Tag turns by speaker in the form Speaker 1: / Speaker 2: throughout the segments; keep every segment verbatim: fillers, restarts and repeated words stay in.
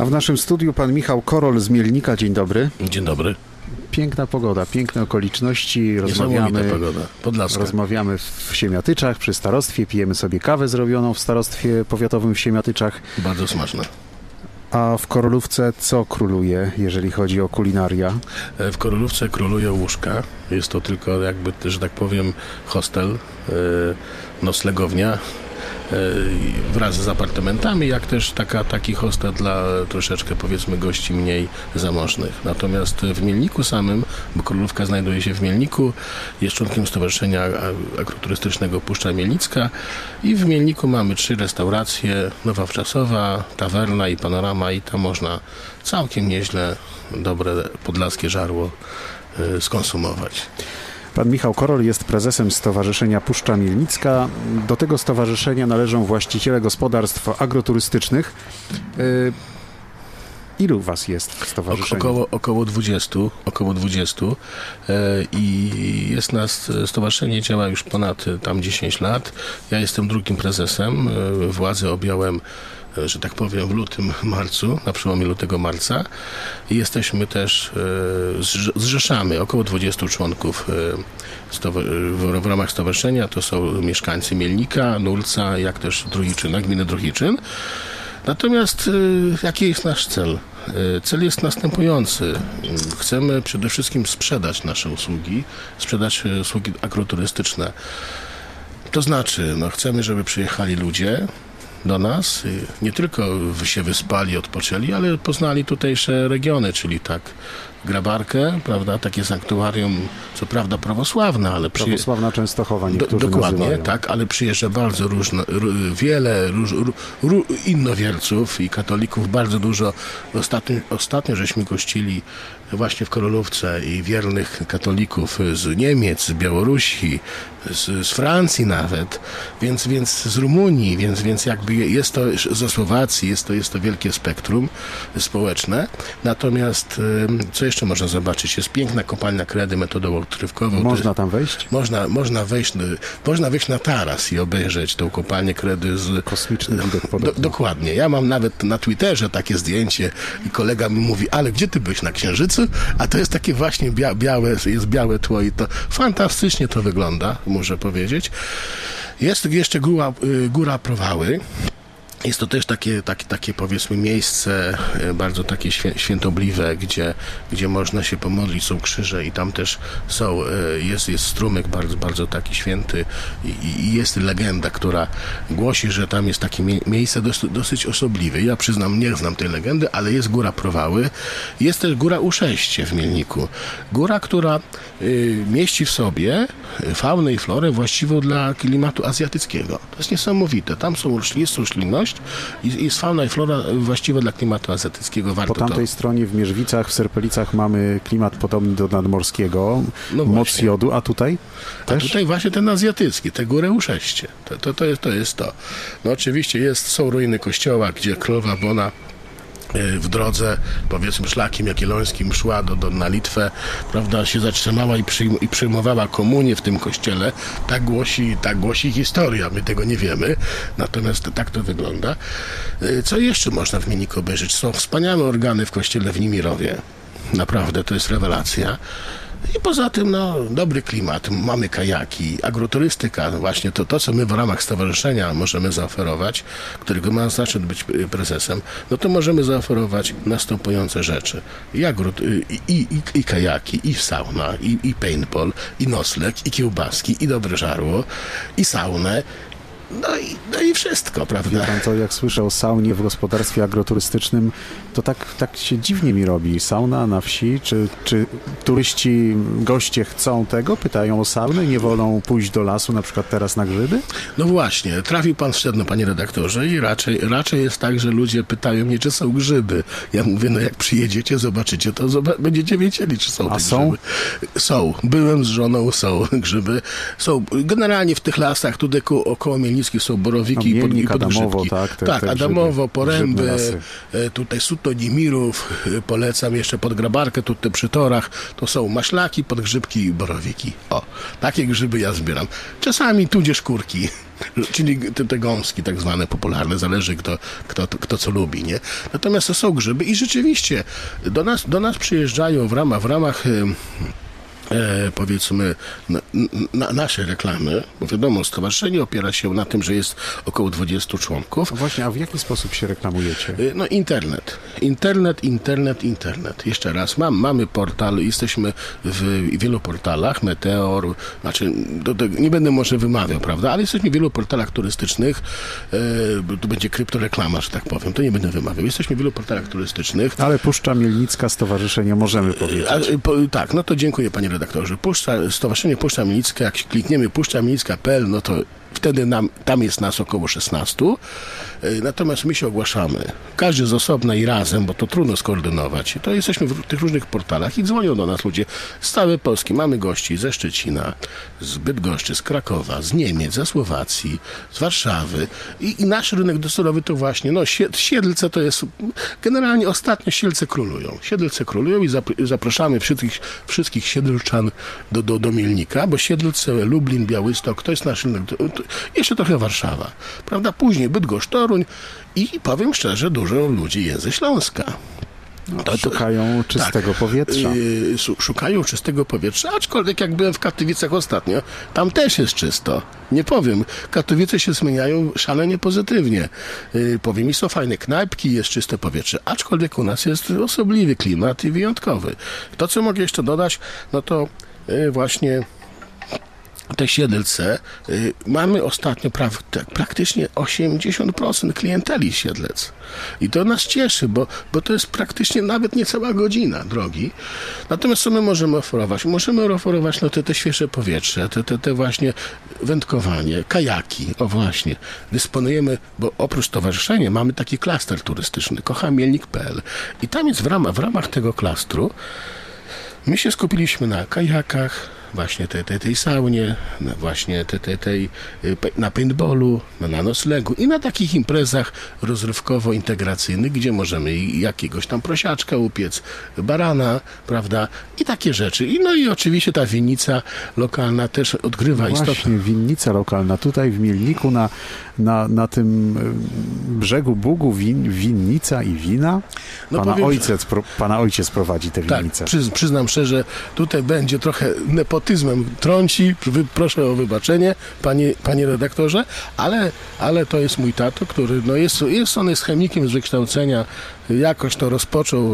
Speaker 1: A w naszym studiu pan Michał Korol z Mielnika. Dzień dobry.
Speaker 2: Dzień dobry.
Speaker 1: Piękna pogoda, piękne okoliczności. Rozmawiamy,
Speaker 2: pogoda. Podlaska.
Speaker 1: Rozmawiamy w Siemiatyczach przy starostwie, pijemy sobie kawę zrobioną w starostwie powiatowym w Siemiatyczach.
Speaker 2: Bardzo smaczne.
Speaker 1: A w Korolówce co króluje, jeżeli chodzi o kulinaria?
Speaker 2: W Korolówce królują łóżka. Jest to tylko jakby, że tak powiem, hostel, noclegownia wraz z apartamentami, jak też taka, taki hostel dla troszeczkę, powiedzmy, gości mniej zamożnych. Natomiast w Mielniku samym, bo Królówka znajduje się w Mielniku, jest członkiem Stowarzyszenia Agroturystycznego Puszcza Mielnicka i w Mielniku mamy trzy restauracje, Nowa Wczasowa, Tawerna i Panorama, i tam można całkiem nieźle dobre podlaskie żarło skonsumować.
Speaker 1: Pan Michał Korol jest prezesem Stowarzyszenia Puszcza Mielnicka. Do tego stowarzyszenia należą właściciele gospodarstw agroturystycznych. Ilu was jest w stowarzyszeniu?
Speaker 2: Około, około dwudziestu, około dwudziestu i jest nas, stowarzyszenie działa już ponad tam dziesięć lat. Ja jestem drugim prezesem. Władzę objąłem, że tak powiem, w lutym, marcu, na przełomie lutego, marca. I jesteśmy też, zrzeszamy około dwudziestu członków w ramach stowarzyszenia. To są mieszkańcy Mielnika, Nulca, jak też Druhiczyna, gminy Druhiczyn. Natomiast jaki jest nasz cel? Cel jest następujący. Chcemy przede wszystkim sprzedać nasze usługi, sprzedać usługi agroturystyczne. To znaczy, no, chcemy, żeby przyjechali ludzie do nas, nie tylko się wyspali, odpoczęli, ale poznali tutejsze regiony, czyli tak Grabarkę, prawda, takie sanktuarium, co prawda prawosławne, ale przy...
Speaker 1: Prawosławna Częstochowa niektórzy
Speaker 2: Do, dokładnie,
Speaker 1: nazywają.
Speaker 2: Tak, ale przyjeżdża bardzo różne, wiele róż, ró, innowierców i katolików, bardzo dużo. Ostatnio, ostatnio żeśmy gościli właśnie w Korolówce i wiernych katolików z Niemiec, z Białorusi, z, z Francji nawet, więc, więc z Rumunii, więc, więc jakby jest to ze Słowacji, jest to, jest to wielkie spektrum społeczne. Natomiast co jeszcze można zobaczyć? Jest piękna kopalnia kredy metodą odkrywkową.
Speaker 1: Można
Speaker 2: jest,
Speaker 1: tam wejść?
Speaker 2: Można, można, wejść, można wejść na taras i obejrzeć tą kopalnię kredy z...
Speaker 1: Kosmiczny widok podobno.
Speaker 2: Do, dokładnie. Ja mam nawet na Twitterze takie zdjęcie i kolega mi mówi, ale gdzie ty byłeś, na Księżycu? A to jest takie właśnie bia, białe, jest białe tło i to fantastycznie to wygląda, muszę powiedzieć. Jest jeszcze góra, góra Prowały. Jest to też takie, takie, takie powiedzmy miejsce bardzo takie świętobliwe, gdzie, gdzie można się pomodlić, są krzyże i tam też są, jest, jest strumyk bardzo, bardzo taki święty i, i jest legenda, która głosi, że tam jest takie mie- miejsce dosyć, dosyć osobliwe. Ja przyznam, nie znam tej legendy, ale jest góra Prowały. Jest też góra Uszeście w Mielniku. Góra, która y, mieści w sobie faunę i florę właściwą dla klimatu azjatyckiego. To jest niesamowite. Tam są jest roślinność, I jest fauna i flora właściwa dla klimatu azjatyckiego. Warto
Speaker 1: po tamtej
Speaker 2: to...
Speaker 1: stronie w Mierzwicach, w Serpelicach mamy klimat podobny do nadmorskiego,
Speaker 2: no
Speaker 1: moc jodu, a tutaj też?
Speaker 2: A tutaj właśnie ten azjatycki, te góry Uszeście. To, to, to, jest, to jest to. No oczywiście jest, są ruiny kościoła, gdzie królowa Bona w drodze, powiedzmy, szlakiem jagiellońskim szła do, do, na Litwę, prawda, się zatrzymała i, przyjm, i przyjmowała komunię w tym kościele. Tak głosi, tak głosi historia, my tego nie wiemy, natomiast tak to wygląda. Co jeszcze można w Mielniku obejrzeć? Są wspaniałe organy w kościele w Nimirowie. Naprawdę, to jest rewelacja. I poza tym, no, dobry klimat, mamy kajaki, agroturystyka, właśnie to, to, co my w ramach stowarzyszenia możemy zaoferować, którego mam zaszczyt być prezesem, no to możemy zaoferować następujące rzeczy. I, agro, i, i, i kajaki, i sauna, i, i paintball, i nocleg, i kiełbaski, i dobre żarło, i saunę. No i, no i wszystko, prawda?
Speaker 1: Wie pan co, jak słyszę o saunie w gospodarstwie agroturystycznym, to tak, tak się dziwnie mi robi. Sauna na wsi, czy, czy turyści, goście chcą tego? Pytają o saunę, nie wolą pójść do lasu, na przykład teraz na grzyby?
Speaker 2: No właśnie, trafił pan w sedno, panie redaktorze, i raczej, raczej jest tak, że ludzie pytają mnie, czy są grzyby. Ja mówię, no jak przyjedziecie, zobaczycie, to zob- będziecie wiedzieli, czy są
Speaker 1: A
Speaker 2: te
Speaker 1: są?
Speaker 2: grzyby. Są. Byłem z żoną, są grzyby. Są generalnie w tych lasach, tutaj około Mielnicy Chmielnickich są borowiki
Speaker 1: no,
Speaker 2: i, pod, i
Speaker 1: Mielnik,
Speaker 2: podgrzybki.
Speaker 1: Adamowo, tak, te,
Speaker 2: tak,
Speaker 1: te
Speaker 2: Adamowo,
Speaker 1: grzyby,
Speaker 2: Poręby,
Speaker 1: lasy.
Speaker 2: tutaj Sutonimirów, polecam jeszcze pod Grabarkę, tutaj przy torach, to są maślaki, podgrzybki i borowiki. O, takie grzyby ja zbieram. Czasami tudzież kurki, czyli te, te gąski tak zwane popularne, zależy kto, kto, kto co lubi, nie? Natomiast to są grzyby i rzeczywiście do nas, do nas przyjeżdżają w ramach, w ramach E, powiedzmy na, na nasze reklamy, bo wiadomo, stowarzyszenie opiera się na tym, że jest około dwudziestu członków.
Speaker 1: No właśnie, a w jaki sposób się reklamujecie?
Speaker 2: E, no internet. Internet, internet, internet. Jeszcze raz, mam, mamy portal, jesteśmy w wielu portalach, Meteor, znaczy, do, do, nie będę może wymawiał, prawda, ale jesteśmy w wielu portalach turystycznych, e, tu będzie kryptoreklama, że tak powiem, to nie będę wymawiał. Jesteśmy w wielu portalach turystycznych.
Speaker 1: Ale Puszcza Mielnicka Stowarzyszenie możemy powiedzieć.
Speaker 2: A, po, tak, no to dziękuję panie redaktorze. Puszcza, Stowarzyszenie Puszcza Mielnicka, jak klikniemy puszcza mielnicka kropka p l, no to wtedy nam, tam jest nas około szesnastu. Natomiast my się ogłaszamy. Każdy z osobna i razem, bo to trudno skoordynować. To jesteśmy w tych różnych portalach i dzwonią do nas ludzie z całej Polski. Mamy gości ze Szczecina, z Bydgoszczy, z Krakowa, z Niemiec, ze Słowacji, z Warszawy. I, i nasz rynek docelowy to właśnie, no Siedlce to jest, generalnie ostatnio Siedlce królują. Siedlce królują i zapraszamy wszystkich, wszystkich Siedlczan do, do, do Mielnika, bo Siedlce, Lublin, Białystok, to jest nasz rynek. To, to, jeszcze trochę Warszawa, prawda? Później Bydgoszcz, Toruń i powiem szczerze, dużo ludzi jest ze Śląska.
Speaker 1: No, to, szukają czystego
Speaker 2: tak,
Speaker 1: powietrza.
Speaker 2: Yy, szukają czystego powietrza, aczkolwiek jak byłem w Katowicach ostatnio, tam też jest czysto. Nie powiem, Katowice się zmieniają szalenie pozytywnie. Yy, powiem, i są fajne knajpki, jest czyste powietrze, aczkolwiek u nas jest osobliwy klimat i wyjątkowy. To, co mogę jeszcze dodać, no to yy, właśnie te Siedlce, y, mamy ostatnio pra- tak, praktycznie osiemdziesiąt procent klienteli Siedlec. I to nas cieszy, bo, bo to jest praktycznie nawet niecała godzina drogi. Natomiast co my możemy oferować? Możemy oferować no, te, te świeże powietrze, te, te, te właśnie wędkowanie, kajaki, o właśnie. Dysponujemy, bo oprócz stowarzyszenia mamy taki klaster turystyczny, kocham mielnik kropka p l. I tam jest w ramach, w ramach tego klastru my się skupiliśmy na kajakach, właśnie tej, tej, tej saunie, na właśnie tej, tej, tej, na paintballu, na, na noclegu i na takich imprezach rozrywkowo-integracyjnych, gdzie możemy jakiegoś tam prosiaczka upiec, barana, prawda, i takie rzeczy. I no i oczywiście ta winnica lokalna też odgrywa
Speaker 1: no
Speaker 2: istotną...
Speaker 1: Właśnie, winnica lokalna. Tutaj w Mielniku na, na, na tym brzegu Bugu win, winnica i wina.
Speaker 2: No
Speaker 1: Pana,
Speaker 2: powiem,
Speaker 1: ojciec, pro, pana ojciec prowadzi tę winnicę.
Speaker 2: Tak, przyz, przyznam szczerze, tutaj będzie trochę nepotyzmem trąci, proszę o wybaczenie, panie, panie redaktorze, ale, ale to jest mój tato, który no jest, jest on jest chemikiem z wykształcenia, jakoś to rozpoczął,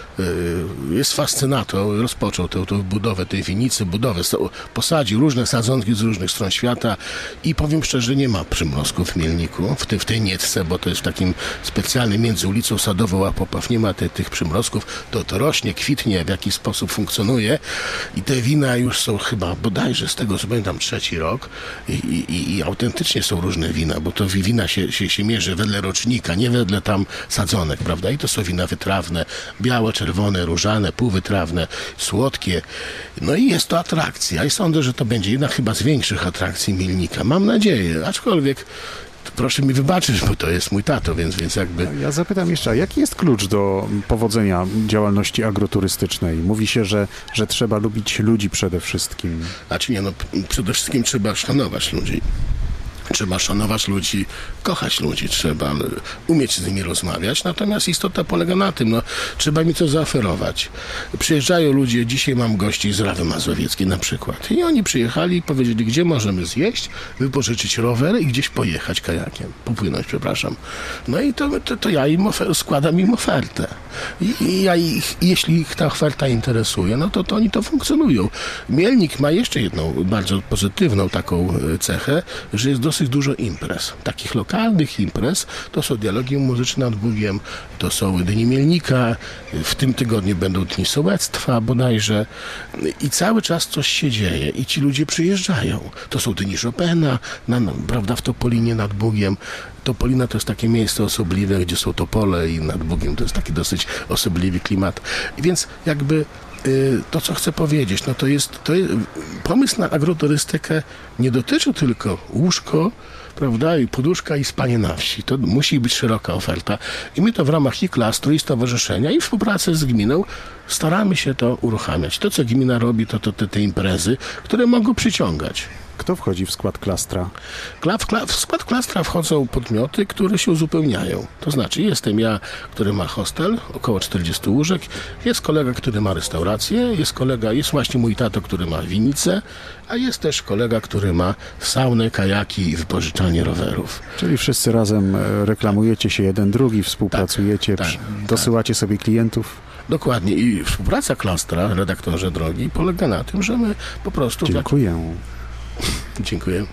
Speaker 2: jest fascynator, rozpoczął tę, tę budowę tej winnicy, budowę, posadził różne sadzonki z różnych stron świata i powiem szczerze, nie ma przymrozków w Mielniku, w tej, w tej Nietce, bo to jest w takim specjalnym między ulicą Sadową a Popaw, nie ma te, tych przymrozków, to, to rośnie, kwitnie, w jakiś sposób funkcjonuje i te wina już są chyba bodajże z tego, co pamiętam, trzeci rok i, i, i autentycznie są różne wina, bo to wina się, się, się mierzy wedle rocznika, nie wedle tam sadzonek, prawda? I to są wina wytrawne, białe, czerwone, różane, półwytrawne, słodkie. No i jest to atrakcja i sądzę, że to będzie jedna chyba z większych atrakcji Mielnika. Mam nadzieję, aczkolwiek proszę mi wybaczyć, bo to jest mój tato, więc, więc jakby...
Speaker 1: Ja zapytam jeszcze, a jaki jest klucz do powodzenia działalności agroturystycznej? Mówi się, że, że trzeba lubić ludzi przede wszystkim.
Speaker 2: Znaczy nie, no przede wszystkim trzeba szanować ludzi. Trzeba szanować ludzi, kochać ludzi, trzeba umieć z nimi rozmawiać, natomiast istota polega na tym, no, trzeba mi coś zaoferować. Przyjeżdżają ludzie, dzisiaj mam gości z Rawy Mazowieckiej na przykład i oni przyjechali i powiedzieli, gdzie możemy zjeść, wypożyczyć rower i gdzieś pojechać kajakiem, popłynąć, przepraszam. No i to, to, to ja im ofer- składam im ofertę. I, i ja ich, jeśli ich ta oferta interesuje, no to, to oni to funkcjonują. Mielnik ma jeszcze jedną bardzo pozytywną taką cechę, że jest dosyć dużo imprez, takich lokalnych imprez, to są dialogi muzyczne nad Bugiem, to są Dni Mielnika, w tym tygodniu będą Dni Sołectwa bodajże i cały czas coś się dzieje i ci ludzie przyjeżdżają. To są Dni Chopina, na, na, prawda, w Topolinie nad Bugiem. Topolina to jest takie miejsce osobliwe, gdzie są topole i nad Bugiem to jest taki dosyć osobliwy klimat. Więc jakby to, co chcę powiedzieć, no to jest, to jest pomysł na agroturystykę nie dotyczy tylko łóżko, prawda, i poduszka i spanie na wsi. To musi być szeroka oferta. I my to w ramach i klastru, i stowarzyszenia, i współpracy z gminą staramy się to uruchamiać. To, co gmina robi, to, to te, te imprezy, które mogą przyciągać.
Speaker 1: Kto wchodzi w skład klastra?
Speaker 2: Kla- w, kla- w skład klastra wchodzą podmioty, które się uzupełniają. To znaczy jestem ja, który ma hostel, około czterdzieści łóżek, jest kolega, który ma restaurację, jest kolega, jest właśnie mój tato, który ma winnicę, a jest też kolega, który ma saunę, kajaki i wypożyczalnię rowerów.
Speaker 1: Czyli wszyscy razem e, reklamujecie się jeden drugi, współpracujecie,
Speaker 2: Tak,
Speaker 1: przy-
Speaker 2: tak,
Speaker 1: dosyłacie sobie klientów.
Speaker 2: Dokładnie. I współpraca klastra, redaktorze drogi, polega na tym, że my po prostu...
Speaker 1: Dziękuję.
Speaker 2: Dziękuję.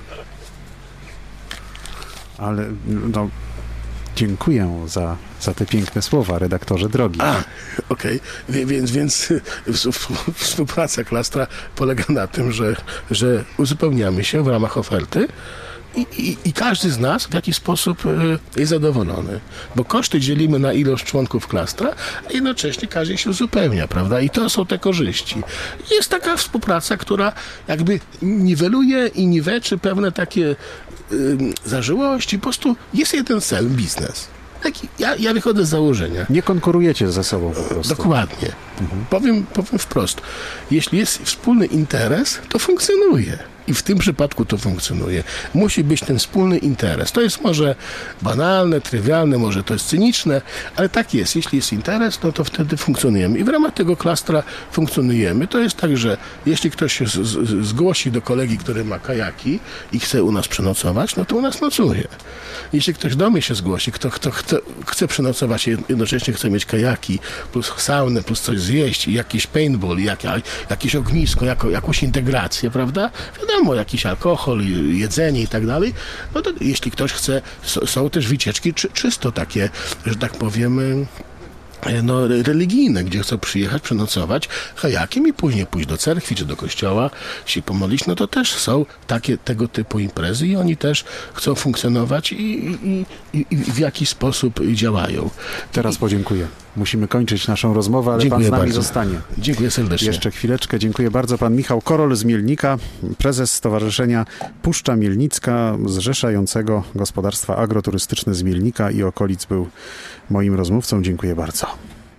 Speaker 1: Ale no, dziękuję za, za te piękne słowa, redaktorze drogi.
Speaker 2: A, okej. Wie- Więc, więc w- współpraca klastra polega na tym, że, że uzupełniamy się w ramach oferty i, i, i każdy z nas w jakiś sposób e, jest zadowolony. Bo koszty dzielimy na ilość członków klastra, a jednocześnie każdy się uzupełnia, prawda? I to są te korzyści. Jest taka współpraca, która jakby niweluje i niweczy pewne takie ym, zażyłości. Po prostu jest jeden cel, biznes. Taki, ja, ja wychodzę z założenia.
Speaker 1: Nie konkurujecie ze sobą po prostu.
Speaker 2: Dokładnie. Powiem, powiem wprost. Jeśli jest wspólny interes, to funkcjonuje. I w tym przypadku to funkcjonuje. Musi być ten wspólny interes. To jest może banalne, trywialne, może to jest cyniczne, ale tak jest. Jeśli jest interes, no to wtedy funkcjonujemy. I w ramach tego klastra funkcjonujemy. To jest tak, że jeśli ktoś się z, z, zgłosi do kolegi, który ma kajaki i chce u nas przenocować, no to u nas nocuje. Jeśli ktoś do mnie się zgłosi, kto, kto chce, chce przenocować i jednocześnie chce mieć kajaki, plus saunę, plus coś zjeść, i jakiś paintball, jak, jakieś ognisko, jako, jakąś integrację, prawda? Wiadomo, jakiś alkohol, jedzenie i tak dalej, no to jeśli ktoś chce, są, są też wycieczki czy, czysto takie, że tak powiem, no, religijne, gdzie chcą przyjechać, przenocować kajakiem i później pójść do cerkwi czy do kościoła, się pomodlić, no to też są takie tego typu imprezy i oni też chcą funkcjonować i, i, i, i w jakiś sposób działają.
Speaker 1: Teraz podziękuję. Musimy kończyć naszą rozmowę, ale
Speaker 2: Dziękuję
Speaker 1: pan z nami
Speaker 2: bardzo.
Speaker 1: zostanie.
Speaker 2: Dziękuję serdecznie.
Speaker 1: Jeszcze chwileczkę. Dziękuję bardzo. Pan Michał Korol z Mielnika, prezes Stowarzyszenia Puszcza Mielnicka, zrzeszającego gospodarstwa agroturystyczne z Mielnika i okolic, był moim rozmówcą. Dziękuję bardzo.